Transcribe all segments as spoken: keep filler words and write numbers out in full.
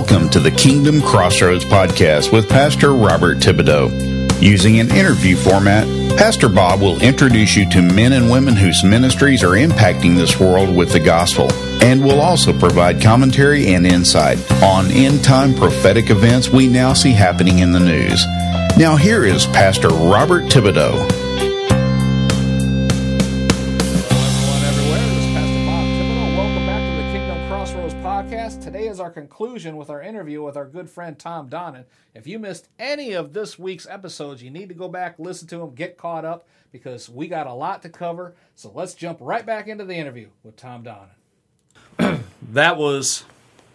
Welcome to the Kingdom Crossroads podcast with Pastor Robert Thibodeau. Using an interview format, Pastor Bob will introduce you to men and women whose ministries are impacting this world with the gospel, and will also provide commentary and insight on end-time prophetic events we now see happening in the news. Now here is Pastor Robert Thibodeau. Today is our conclusion with our interview with our good friend Tom Donnan. If you missed any of this week's episodes, you need to go back, listen to them, get caught up, because we got a lot to cover. So let's jump right back into the interview with Tom Donnan. That was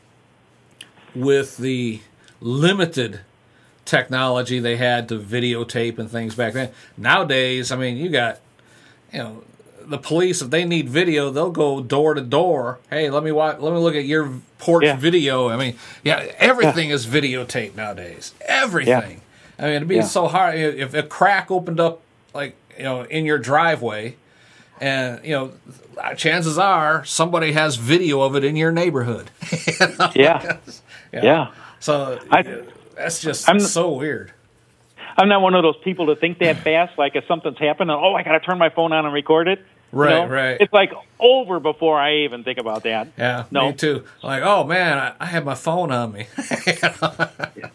with the limited technology they had to videotape and things back then. Nowadays, I mean, you got, you know, the police, if they need video, they'll go door to door. Hey, let me watch, let me look at your porch yeah. video. I mean, yeah, everything yeah. is videotaped nowadays. Everything. Yeah. I mean, it'd be yeah. so hard if a crack opened up, like, you know, in your driveway, and you know, chances are somebody has video of it in your neighborhood. You know? yeah. yeah, yeah. So I, that's just I'm, so weird. I'm not one of those people to think that fast. Like if something's happened, oh, I got to turn my phone on and record it. Right, you know? right. It's like over before I even think about that. Yeah, no. me too. Like, oh man, I, I have my phone on me. yeah.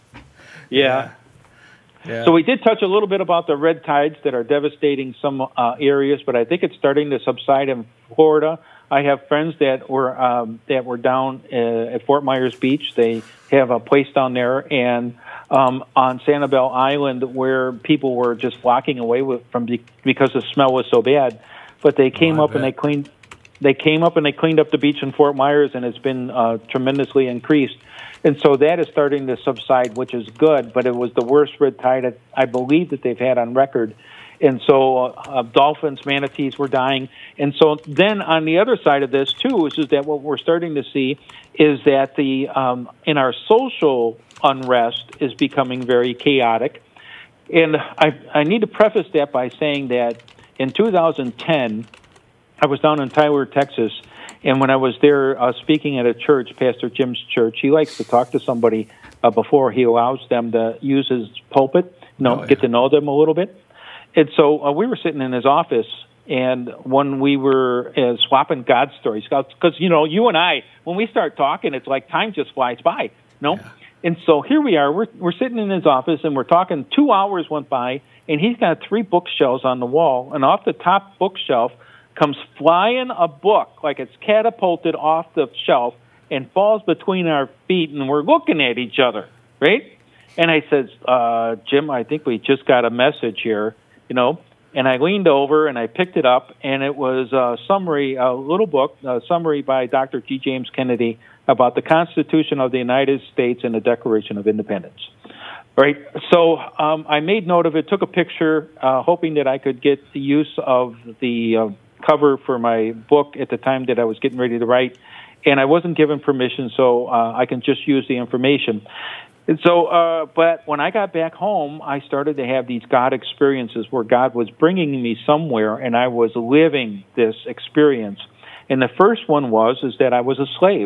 yeah. Yeah. So we did touch a little bit about the red tides that are devastating some uh, areas, but I think it's starting to subside in Florida. I have friends that were um, that were down uh, at Fort Myers Beach. They have a place down there, and um, on Sanibel Island, where people were just flocking away with, from because the smell was so bad. But they came oh, up bet. and they cleaned. They came up and they cleaned up the beach in Fort Myers, and it's been uh, tremendously increased. And so that is starting to subside, which is good. But it was the worst red tide I believe that they've had on record. And so uh, dolphins, manatees were dying. And so then on the other side of this too is, is that what we're starting to see is that the um, in our social unrest is becoming very chaotic. And I, I need to preface that by saying that in two thousand ten, I was down in Tyler, Texas, and when I was there uh, speaking at a church, Pastor Jim's church, he likes to talk to somebody uh, before he allows them to use his pulpit, you know, oh, yeah. get to know them a little bit. And so uh, we were sitting in his office, and when we were uh, swapping God stories, because, you know, you and I, when we start talking, it's like time just flies by, you know? Yeah. And so here we are, we're, we're sitting in his office, and we're talking, two hours went by, and he's got three bookshelves on the wall, and off the top bookshelf comes flying a book, like it's catapulted off the shelf, and falls between our feet, and we're looking at each other, right? And I says, uh, Jim, I think we just got a message here, you know? And I leaned over, and I picked it up, and it was a summary, a little book, a summary by Doctor G. James Kennedy about the Constitution of the United States and the Declaration of Independence. Right. So um, I made note of it, took a picture, uh, hoping that I could get the use of the uh, cover for my book at the time that I was getting ready to write. And I wasn't given permission, so uh, I can just use the information. And so, uh, but when I got back home, I started to have these God experiences where God was bringing me somewhere, and I was living this experience. And the first one was is that I was a slave.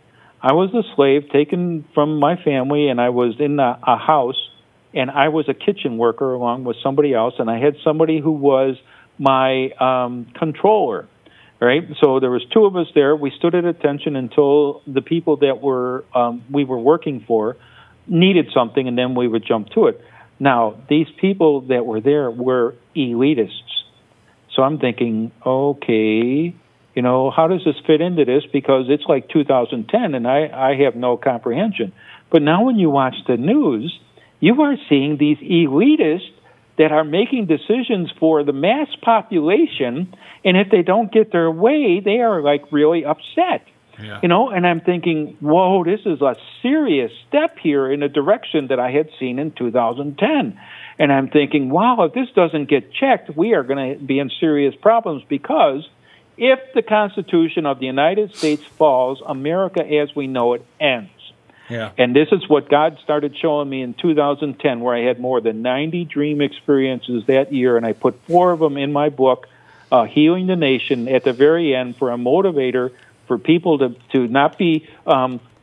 I was a slave taken from my family, and I was in a, a house, and I was a kitchen worker along with somebody else, and I had somebody who was my um, controller, right? So there was two of us there. We stood at attention until the people that were um, we were working for needed something, and then we would jump to it. Now, these people that were there were elitists. So I'm thinking, okay, you know, how does this fit into this? Because it's like two thousand ten, and I, I have no comprehension. But now when you watch the news, you are seeing these elitists that are making decisions for the mass population, and if they don't get their way, they are, like, really upset. Yeah. You know, and I'm thinking, whoa, this is a serious step here in a direction that I had seen in two thousand ten. And I'm thinking, wow, if this doesn't get checked, we are going to be in serious problems, because if the Constitution of the United States falls, America as we know it ends. Yeah. And this is what God started showing me in two thousand ten, where I had more than ninety dream experiences that year, and I put four of them in my book, uh, Healing the Nation, at the very end for a motivator for people to, to not be um,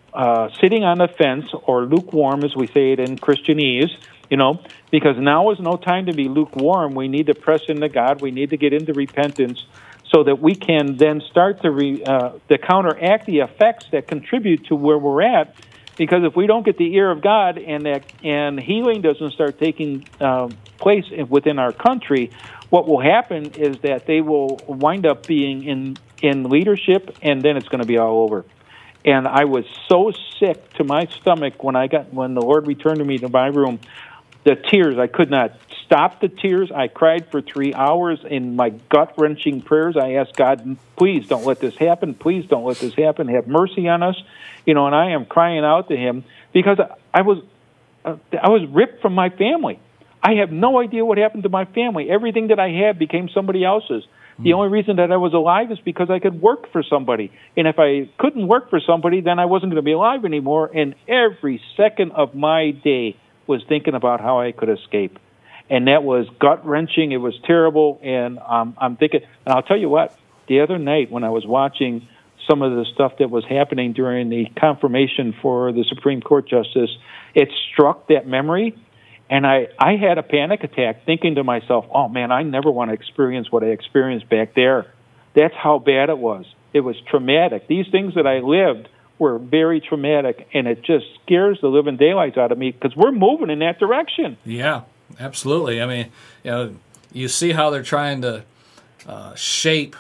uh, sitting on the fence, or lukewarm, as we say it in Christianese, you know, because now is no time to be lukewarm. We need to press into God. We need to get into repentance so that we can then start to, re, uh, to counteract the effects that contribute to where we're at. Because if we don't get the ear of God and that and healing doesn't start taking uh, place within our country, what will happen is that they will wind up being in, in leadership, and then it's going to be all over. And I was so sick to my stomach when I got when the Lord returned to me to my room. The tears, I could not stop the tears. I cried for three hours in my gut-wrenching prayers. I asked God, please don't let this happen. Please don't let this happen. Have mercy on us. You know, and I am crying out to Him because I was uh, I was ripped from my family. I have no idea what happened to my family. Everything that I had became somebody else's. Mm. The only reason that I was alive is because I could work for somebody. And if I couldn't work for somebody, then I wasn't going to be alive anymore. And every second of my day was thinking about how I could escape. And that was gut-wrenching. It was terrible. And um, I'm thinking, and I'll tell you what, the other night when I was watching some of the stuff that was happening during the confirmation for the Supreme Court justice, it struck that memory. And I, I had a panic attack thinking to myself, oh, man, I never want to experience what I experienced back there. That's how bad it was. It was traumatic. These things that I lived were very traumatic, and it just scares the living daylights out of me because we're moving in that direction. Yeah, absolutely. I mean, you know, you see how they're trying to uh, shape.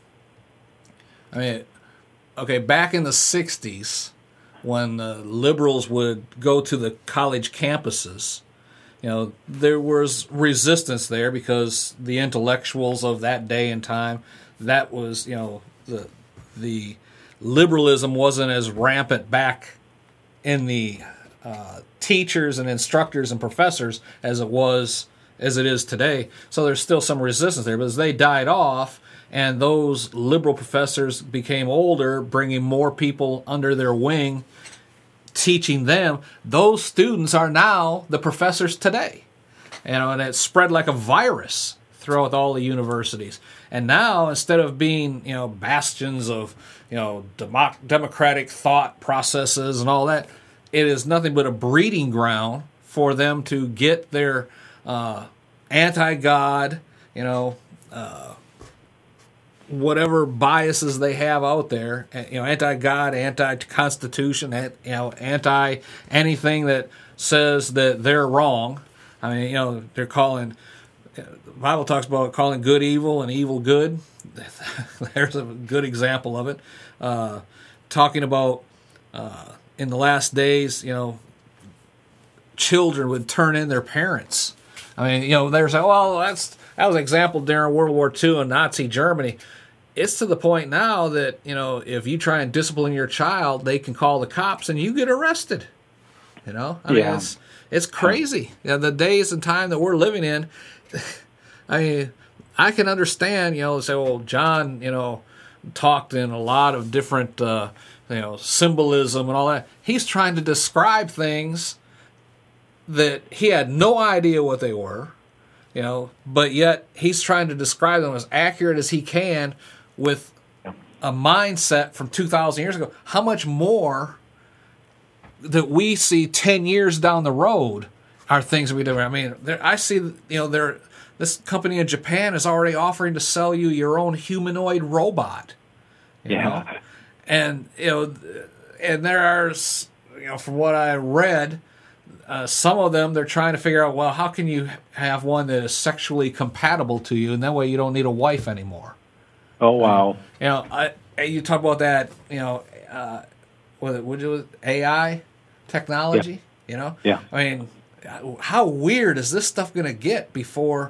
I mean, okay, back in the sixties, when uh, liberals would go to the college campuses, you know, there was resistance there because the intellectuals of that day and time, that was, you know, the the liberalism wasn't as rampant back in the uh, teachers and instructors and professors as it was as it is today. So there's still some resistance there, but as they died off and those liberal professors became older, bringing more people under their wing, teaching them, those students are now the professors today. You know, and it spread like a virus throughout all the universities. And now, instead of being, you know, bastions of, you know, democ- democratic thought processes and all that, it is nothing but a breeding ground for them to get their uh, anti-God, you know, uh, whatever biases they have out there, you know, anti-God, anti-Constitution, you know, anti-anything that says that they're wrong. I mean, you know, they're calling, the Bible talks about calling good evil and evil good. There's a good example of it. Uh, talking about uh, in the last days, you know, children would turn in their parents. I mean, you know, they're saying, well, that's that was an example during World War Two in Nazi Germany. It's to the point now that, you know, if you try and discipline your child, they can call the cops and you get arrested. You know, I mean, yeah. it's it's crazy. You know, the days and time that we're living in. I mean, I can understand, you know, say, well, John, you know, talked in a lot of different, uh, you know, symbolism and all that. He's trying to describe things that he had no idea what they were, you know, but yet he's trying to describe them as accurate as he can with a mindset from two thousand years ago. How much more that we see ten years down the road are things that we do. I mean, there, I see, you know, there this company in Japan is already offering to sell you your own humanoid robot. You yeah. know? And, you know, and there are, you know, from what I read, uh, some of them, they're trying to figure out, well, how can you have one that is sexually compatible to you, and that way you don't need a wife anymore. Oh, wow. Um, you know, I, you talk about that, you know, uh, what, what was it, A I technology, yeah. you know? Yeah. I mean, how weird is this stuff going to get before,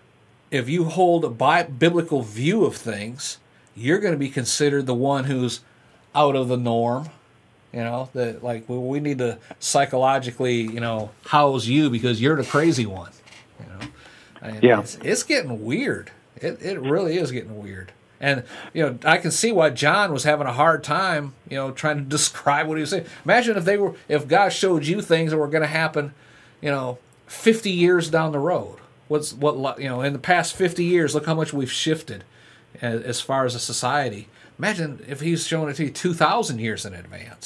if you hold a bi- biblical view of things, you're going to be considered the one who's out of the norm. You know, that like we, we need to psychologically, you know, house you because you're the crazy one. You know, I mean, yeah, it's, it's getting weird. It it really is getting weird. And you know, I can see why John was having a hard time, you know, trying to describe what he was saying. Imagine if they were, if God showed you things that were going to happen, you know, fifty years down the road. What's what you know in the past fifty years? Look how much we've shifted as, as far as a society. Imagine if he's showing it to you two thousand years in advance.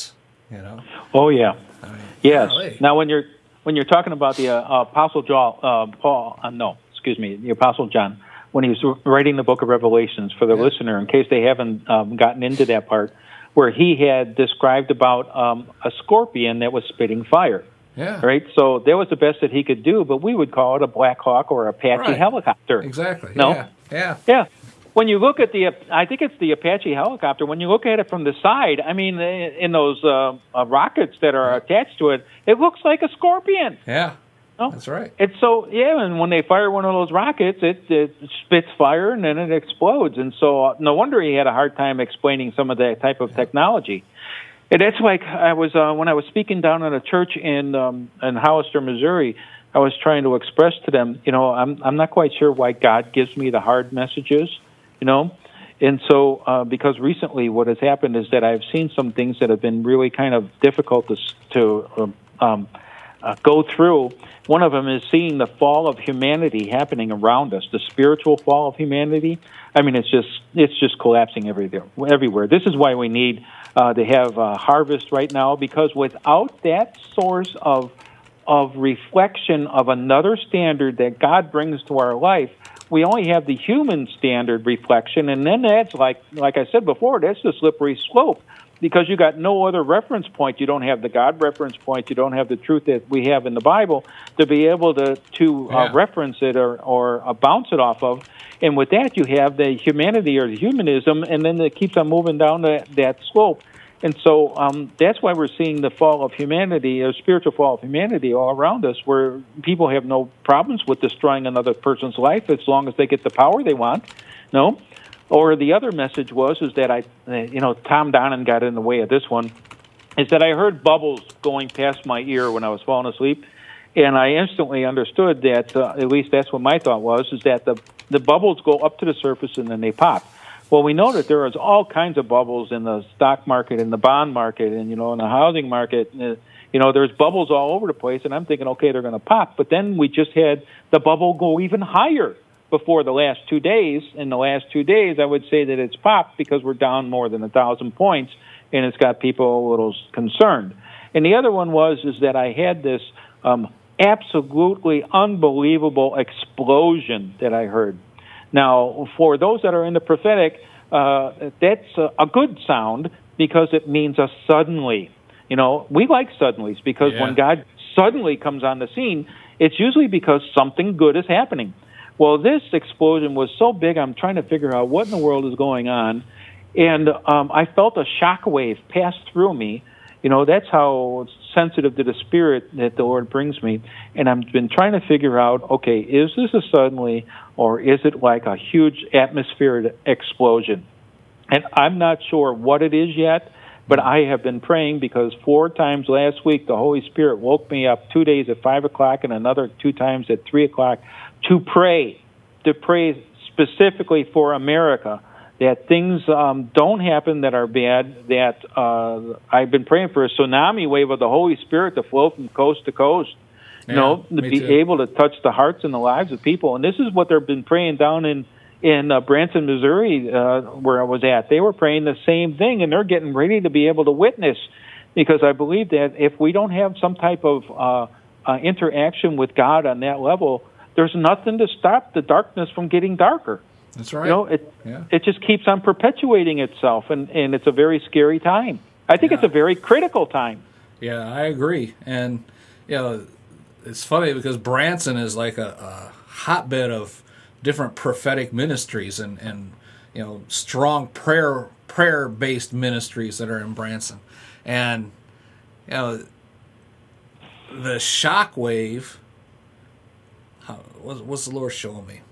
You know. Oh yeah. I mean, yes. golly. Now, when you're when you're talking about the uh, Apostle John, uh, Paul, uh, no, excuse me, the Apostle John, when he was writing the Book of Revelations for the yeah. listener, in case they haven't um, gotten into that part, where he had described about um, a scorpion that was spitting fire. Yeah. Right. So that was the best that he could do, but we would call it a Black Hawk or Apache right. helicopter. Exactly. No. Yeah. Yeah. Yeah. When you look at the, I think it's the Apache helicopter. When you look at it from the side, I mean, in those uh, uh, rockets that are attached to it, it looks like a scorpion. Yeah. No? That's right. It's so yeah, and when they fire one of those rockets, it, it spits fire and then it explodes. And so, uh, no wonder he had a hard time explaining some of that type of technology. And that's like I was uh, when I was speaking down at a church in um, in Hollister, Missouri. I was trying to express to them, you know, I'm I'm not quite sure why God gives me the hard messages, you know. And so, uh, because recently what has happened is that I've seen some things that have been really kind of difficult to to um, uh, go through. One of them is seeing the fall of humanity happening around us, the spiritual fall of humanity. I mean, it's just it's just collapsing everywhere. Everywhere. This is why we need uh, to have a harvest right now, because without that source of of reflection of another standard that God brings to our life, we only have the human standard reflection, and then that's like like I said before, that's the slippery slope. Because you got no other reference point. You don't have the God reference point. You don't have the truth that we have in the Bible to be able to to yeah. uh, reference it or, or uh, bounce it off of. And with that, you have the humanity or the humanism, and then it keeps on moving down that, that slope. And so um, that's why we're seeing the fall of humanity, or spiritual fall of humanity all around us, where people have no problems with destroying another person's life as long as they get the power they want. No. Or the other message was is that I, you know, Tom Donnan got in the way of this one, is that I heard bubbles going past my ear when I was falling asleep, and I instantly understood that, uh, at least that's what my thought was, is that the the bubbles go up to the surface and then they pop. Well, we know that there is all kinds of bubbles in the stock market, in the bond market, and, you know, in the housing market. Uh, you know, there's bubbles all over the place, and I'm thinking, okay, they're going to pop. But then we just had the bubble go even higher before the last two days. In the last two days, I would say that it's popped because we're down more than a thousand points, and it's got people a little concerned. And the other one was is that I had this um, absolutely unbelievable explosion that I heard. Now, for those that are in the prophetic, uh, that's a, a good sound because it means a suddenly. You know, we like suddenlies because yeah. when God suddenly comes on the scene, it's usually because something good is happening. Well, this explosion was so big, I'm trying to figure out what in the world is going on. And um, I felt a shock wave pass through me. You know, that's how sensitive to the Spirit that the Lord brings me. And I've been trying to figure out, okay, is this a suddenly or is it like a huge atmospheric explosion? And I'm not sure what it is yet, but I have been praying because four times last week the Holy Spirit woke me up two days at five o'clock and another two times at three o'clock to pray, to pray specifically for America, that things um, don't happen that are bad, that uh, I've been praying for a tsunami wave of the Holy Spirit to flow from coast to coast, yeah, you know, to be too. able to touch the hearts and the lives of people. And this is what they've been praying down in, in uh, Branson, Missouri, uh, where I was at. They were praying the same thing, and they're getting ready to be able to witness, because I believe that if we don't have some type of uh, uh, interaction with God on that level, there's nothing to stop the darkness from getting darker. That's right. You know, it yeah. it just keeps on perpetuating itself, and, and it's a very scary time. I think yeah. it's a very critical time. Yeah, I agree. And, you know, it's funny because Branson is like a, a hotbed of different prophetic ministries and, and you know, strong prayer prayer-based ministries that are in Branson. And, you know, the shock wave, how, what's, what's the Lord showing me?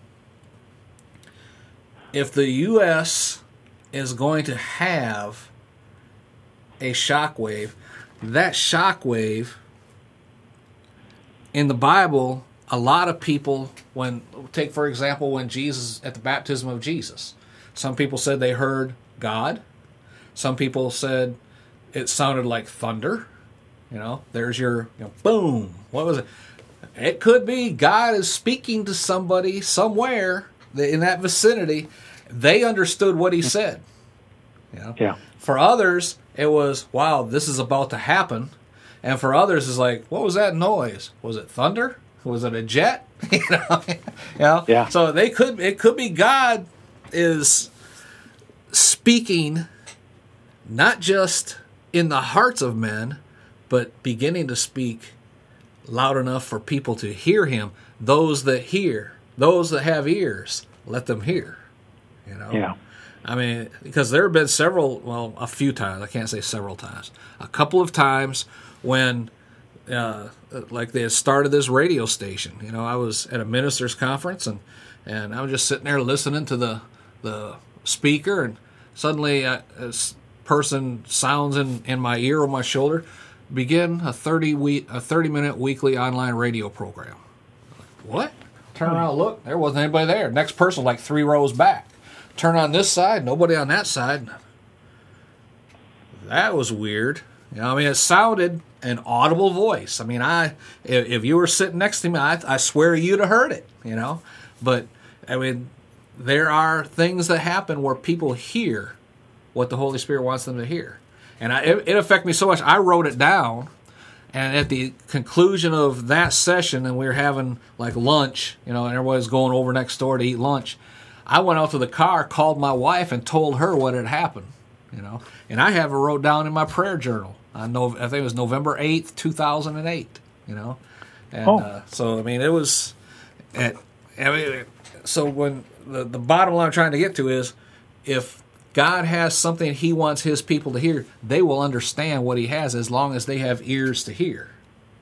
If the U S is going to have a shock wave, that shock wave in the Bible, a lot of people, when take for example when Jesus, at the baptism of Jesus, some people said they heard God. Some people said it sounded like thunder. You know, there's your, you know, boom. What was it? It could be God is speaking to somebody somewhere in that vicinity. They understood what he said. You know? Yeah. For others, it was, wow, this is about to happen. And for others, it's like, what was that noise? Was it thunder? Was it a jet? you know, you know? Yeah. So they could. It could be God is speaking, not just in the hearts of men, but beginning to speak loud enough for people to hear Him. Those that hear, those that have ears, let them hear. You know. Yeah. I mean, because there have been several, well, a few times. I can't say several times. A couple of times when. Uh, like they had started this radio station. You know, I was at a minister's conference, and, and I was just sitting there listening to the the speaker, and suddenly uh, this person sounds in, in my ear or my shoulder, begin a thirty week a thirty minute weekly online radio program. Like, what? Turn around, look, there wasn't anybody there. Next person, like three rows back. Turn on this side, nobody on that side. That was weird. You know, I mean, it sounded an audible voice. I mean, I if, if you were sitting next to me, I, I swear you'd have heard it, you know. But, I mean, there are things that happen where people hear what the Holy Spirit wants them to hear. And I, it, it affected me so much, I wrote it down, and at the conclusion of that session, and we were having, like, lunch, you know, and everybody's going over next door to eat lunch, I went out to the car, called my wife, and told her what had happened, you know. And I have it wrote down in my prayer journal. I know. I think it was November eighth, two thousand eight. You know, and oh. uh, so I mean, it was. At, I mean, so when the the bottom line I'm trying to get to is, if God has something He wants His people to hear, they will understand what He has as long as they have ears to hear.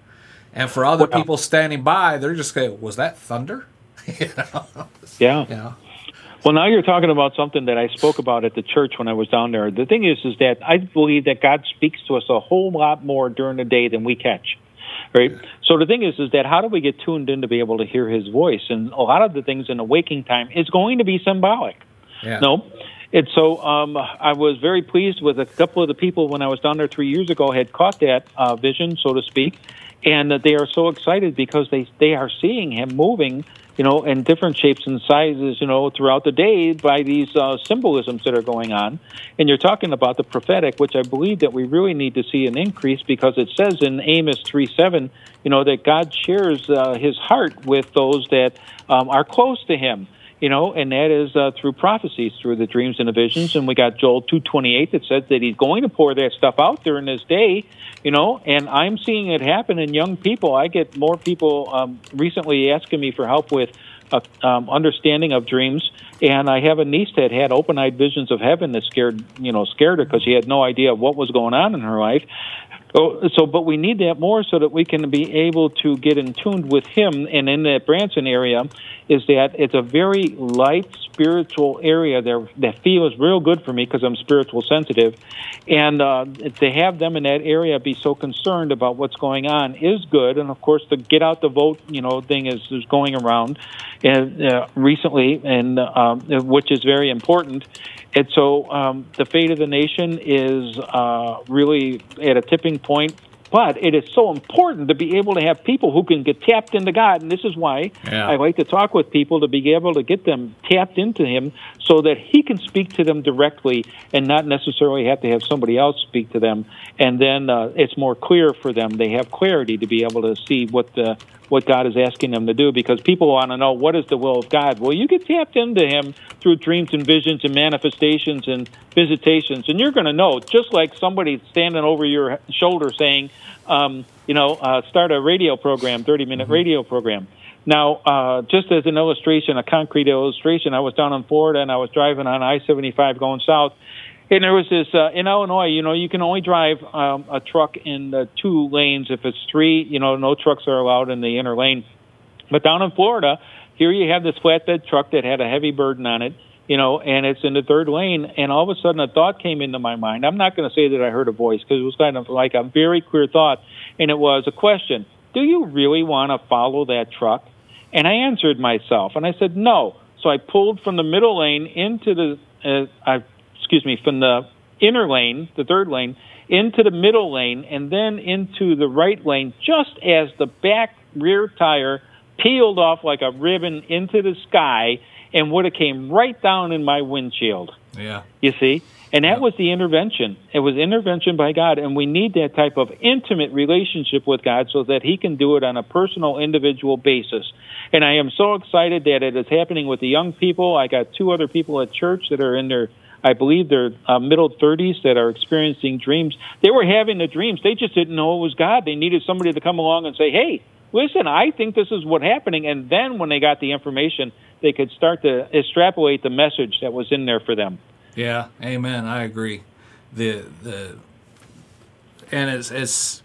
And for other well, people standing by, they're just going, "Was that thunder?" you know? Yeah. You know? Well, now you're talking about something that I spoke about at the church when I was down there. The thing is, is that I believe that God speaks to us a whole lot more during the day than we catch, right? Yeah. So the thing is, is that how do we get tuned in to be able to hear His voice? And a lot of the things in the waking time is going to be symbolic. Yeah. No? And so um, I was very pleased with a couple of the people when I was down there three years ago had caught that uh, vision, so to speak, and uh, they are so excited because they they are seeing Him moving, you know, in different shapes and sizes, you know, throughout the day by these uh, symbolisms that are going on. And you're talking about the prophetic, which I believe that we really need to see an increase because it says in Amos three seven, you know, that God shares uh, His heart with those that um, are close to Him, you know, and that is uh, through prophecies, through the dreams and the visions. And we got Joel two twenty-eight that says that He's going to pour that stuff out there in this day, you know, and I'm seeing it happen in young people. I get more people um, recently asking me for help with uh, um, understanding of dreams, and I have a niece that had open-eyed visions of heaven that scared, you know, scared her because she had no idea what was going on in her life. So, so, but we need that more so that we can be able to get in tune with Him. And in that Branson area, is that it's a very light spiritual area there that feels real good for me because I'm spiritual sensitive. And uh, to have them in that area be so concerned about what's going on is good. And of course, the get out the vote, you know, thing is, is going around and uh, recently, and uh, which is very important. And so um, the fate of the nation is uh, really at a tipping point, but it is so important to be able to have people who can get tapped into God. And this is why yeah. I like to talk with people to be able to get them tapped into Him so that He can speak to them directly and not necessarily have to have somebody else speak to them. And then uh, it's more clear for them. They have clarity to be able to see what the what God is asking them to do, because people want to know what is the will of God. Well, you get tapped into Him through dreams and visions and manifestations and visitations, and you're going to know, just like somebody standing over your shoulder saying, um, you know, uh, start a radio program, thirty-minute mm-hmm. radio program. Now, uh, just as an illustration, a concrete illustration, I was down in Florida, and I was driving on I seventy-five going south, and there was this, uh, in Illinois, you know, you can only drive um, a truck in the two lanes. If it's three, you know, no trucks are allowed in the inner lane. But down in Florida, here you have this flatbed truck that had a heavy burden on it, you know, and it's in the third lane. And all of a sudden a thought came into my mind. I'm not going to say that I heard a voice because it was kind of like a very clear thought. And it was a question: do you really want to follow that truck? And I answered myself, and I said no. So I pulled from the middle lane into the, uh, I excuse me, from the inner lane, the third lane, into the middle lane, and then into the right lane, just as the back rear tire peeled off like a ribbon into the sky and would have came right down in my windshield. Yeah. You see? And that Yep. was the intervention. It was intervention by God, and we need that type of intimate relationship with God so that He can do it on a personal, individual basis. And I am so excited that it is happening with the young people. I got two other people at church that are in their, I believe, their uh, middle thirties that are experiencing dreams. They were having the dreams. They just didn't know it was God. They needed somebody to come along and say, hey, listen, I think this is what's happening. And then when they got the information, they could start to extrapolate the message that was in there for them. Yeah, amen. I agree. The the and it's it's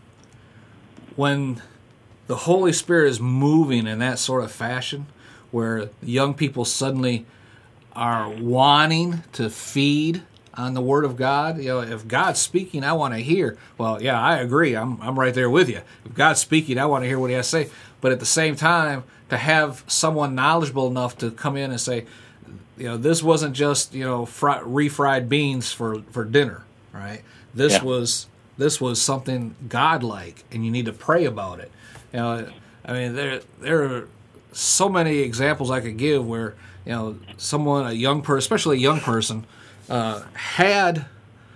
when the Holy Spirit is moving in that sort of fashion, where young people suddenly are wanting to feed on the Word of God. You know, if God's speaking, I want to hear. Well, yeah, I agree. I'm I'm right there with you. If God's speaking, I want to hear what He has to say. But at the same time, to have someone knowledgeable enough to come in and say, you know, this wasn't just, you know, fry, refried beans for, for dinner, right? This Yeah. was this was something godlike, and you need to pray about it. You know, I mean, there there are so many examples I could give where, you know, someone, a young person, especially a young person, uh, had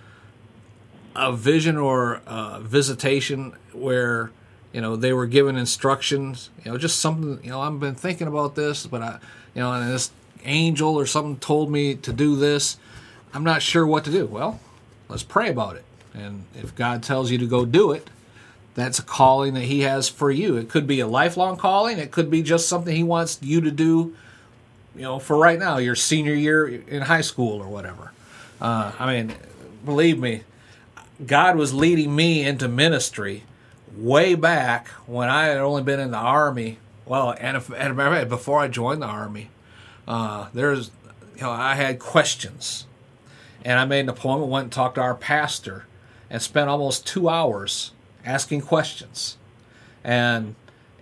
a vision or a visitation where, you know, they were given instructions, you know, just something, you know, I've been thinking about this, but I, you know, and this angel or something told me to do this. I'm not sure what to do. Well, let's pray about it. And if God tells you to go do it, that's a calling that He has for you. It could be a lifelong calling. It could be just something He wants you to do, you know, for right now, your senior year in high school or whatever. Uh, I mean, believe me, God was leading me into ministry way back when I had only been in the Army. Well, and, if, and before I joined the Army, uh, there's, you know, I had questions, and I made an appointment, went and talked to our pastor, and spent almost two hours asking questions. And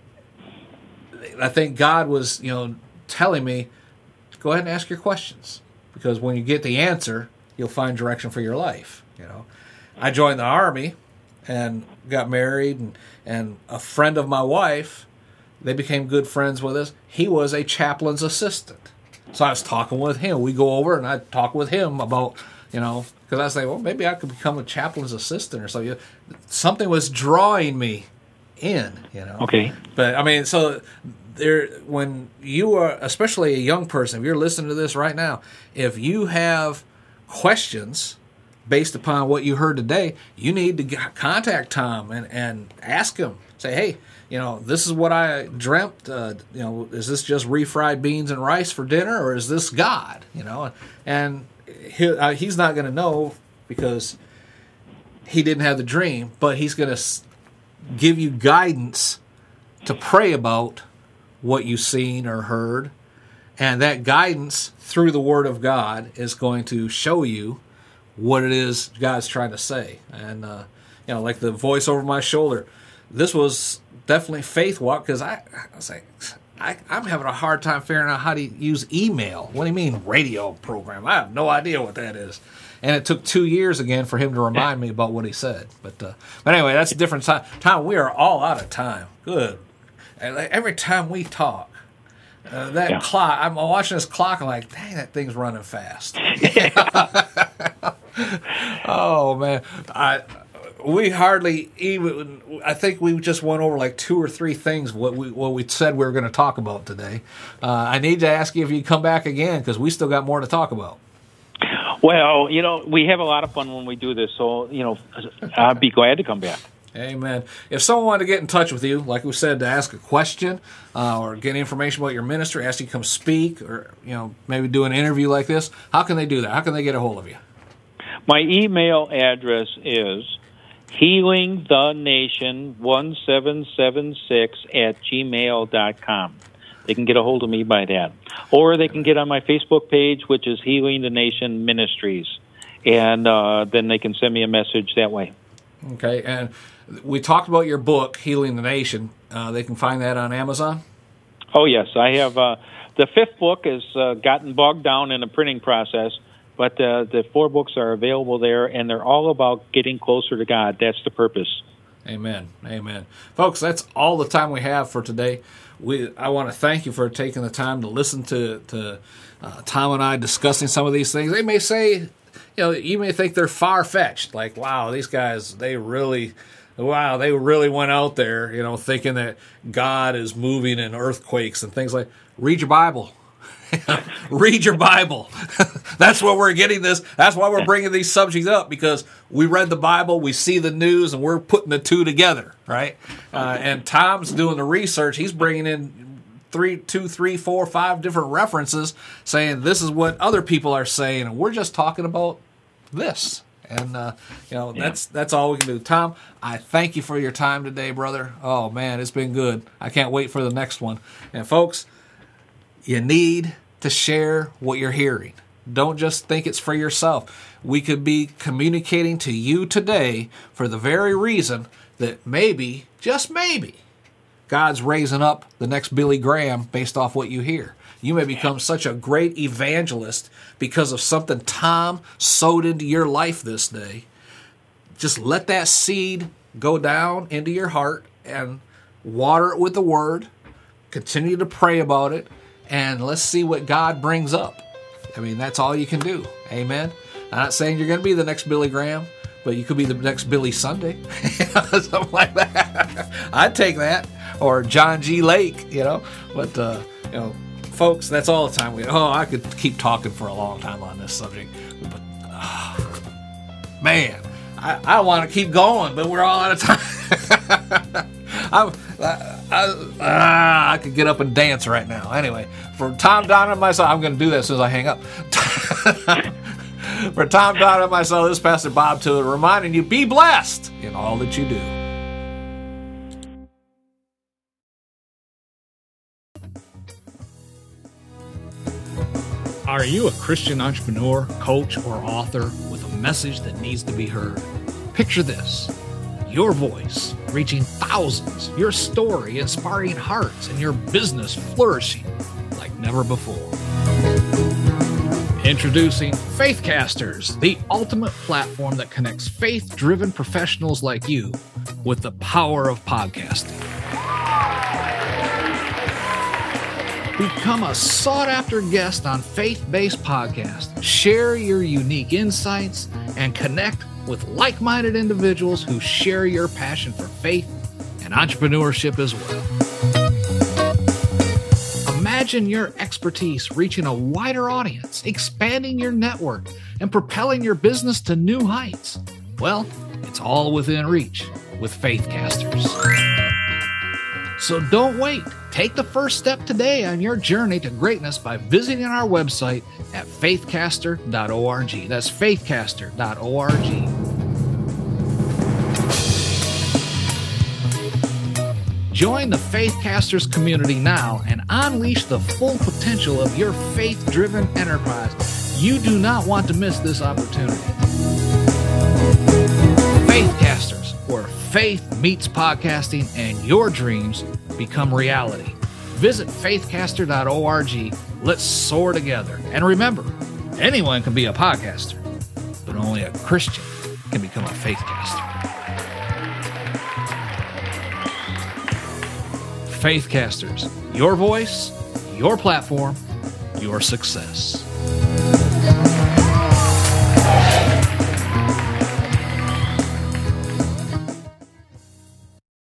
I think God was, you know, telling me, go ahead and ask your questions, because when you get the answer, you'll find direction for your life. You know, I joined the Army and got married, and, and a friend of my wife, they became good friends with us. He was a chaplain's assistant. So I was talking with him. We go over and I talk with him about, you know, because I was like, well, maybe I could become a chaplain's assistant or something. Something was drawing me in, you know. Okay. But I mean, so there, when you are, especially a young person, if you're listening to this right now, if you have questions based upon what you heard today, you need to get, contact Tom and, and ask him. Say, hey, you know, this is what I dreamt. Uh, you know, is this just refried beans and rice for dinner, or is this God? You know, and he, uh, he's not going to know because he didn't have the dream, but he's going to s- give you guidance to pray about what you've seen or heard, and that guidance through the Word of God is going to show you what it is God's trying to say. And uh, you know, like the voice over my shoulder, this was definitely faith walk, because I, I was like, I, I'm having a hard time figuring out how to use email. What do you mean radio program? I have no idea what that is. And it took two years again for him to remind me about what he said. But uh, but anyway, that's a different time. Time we are all out of time. Good. And like, every time we talk, uh, that Yeah. clock. I'm watching this clock. I'm like, dang, that thing's running fast. Oh man, I. We hardly even. I think we just went over like two or three things what we what we said we were going to talk about today. Uh, I need to ask you if you come back again, because we still got more to talk about. Well, you know, we have a lot of fun when we do this, so, you know, I'd be glad to come back. Amen. If someone wanted to get in touch with you, like we said, to ask a question uh, or get information about your ministry, ask you to come speak, or, you know, maybe do an interview like this, how can they do that? How can they get a hold of you? My email address is healing the nation one seven seven six at gmail dot com. They can get a hold of me by that. Or they can get on my Facebook page, which is Healing the Nation Ministries. And uh, then they can send me a message that way. Okay, and we talked about your book, Healing the Nation. Uh, they can find that on Amazon? Oh, yes. I have uh, the fifth book has uh, gotten bogged down in the printing process, but uh, the four books are available there, and they're all about getting closer to God. That's the purpose. Amen. Amen. Folks, that's all the time we have for today. We I want to thank you for taking the time to listen to, to uh, Tom and I discussing some of these things. They may say you know, you may think they're far-fetched. Like, wow, these guys, they really, wow, they really went out there, you know, thinking that God is moving in earthquakes and things like. Read your Bible. Read your Bible. That's why we're getting this. That's why we're bringing these subjects up, because we read the Bible, we see the news, and we're putting the two together, right? Uh, and Tom's doing the research. He's bringing in three, two, three, four, five different references, saying this is what other people are saying, and we're just talking about this. And uh, you know, yeah. that's that's all we can do. Tom, I thank you for your time today, brother. Oh man, it's been good. I can't wait for the next one. And folks, you need to share what you're hearing. Don't just think it's for yourself. We could be communicating to you today for the very reason that maybe, just maybe, God's raising up the next Billy Graham based off what you hear. You may become such a great evangelist because of something Tom sowed into your life this day. Just let that seed go down into your heart and water it with the Word. Continue to pray about it. And let's see what God brings up. I mean, that's all you can do. Amen. I'm not saying you're going to be the next Billy Graham, but you could be the next Billy Sunday. Something like that. I'd take that. Or John G. Lake, you know. But, uh, you know, folks, that's all the time we have. Oh, I could keep talking for a long time on this subject. But, uh, man, I, I want to keep going, but we're all out of time. I, I, I, I could get up and dance right now. Anyway, for Tom, Don, and myself, I'm going to do that as soon as I hang up. For Tom, Don, and myself, this is Pastor Bob Tillett reminding you, be blessed in all that you do. Are you a Christian entrepreneur, coach, or author with a message that needs to be heard? Picture this. Your voice reaching thousands, your story inspiring hearts, and your business flourishing like never before. Introducing Faithcasters, the ultimate platform that connects faith-driven professionals like you with the power of podcasting. Become a sought-after guest on faith-based podcasts. Share your unique insights and connect with like-minded individuals who share your passion for faith and entrepreneurship as well. Imagine your expertise reaching a wider audience, expanding your network, and propelling your business to new heights. Well, it's all within reach with Faithcasters. So don't wait. Take the first step today on your journey to greatness by visiting our website at faithcaster dot org. That's faithcaster dot org. Join the Faithcasters community now and unleash the full potential of your faith-driven enterprise. You do not want to miss this opportunity. Faithcasters, where faith meets podcasting and your dreams become reality. Visit faithcaster dot org. Let's soar together. And remember, anyone can be a podcaster, but only a Christian can become a faithcaster. Faithcasters, your voice, your platform, your success.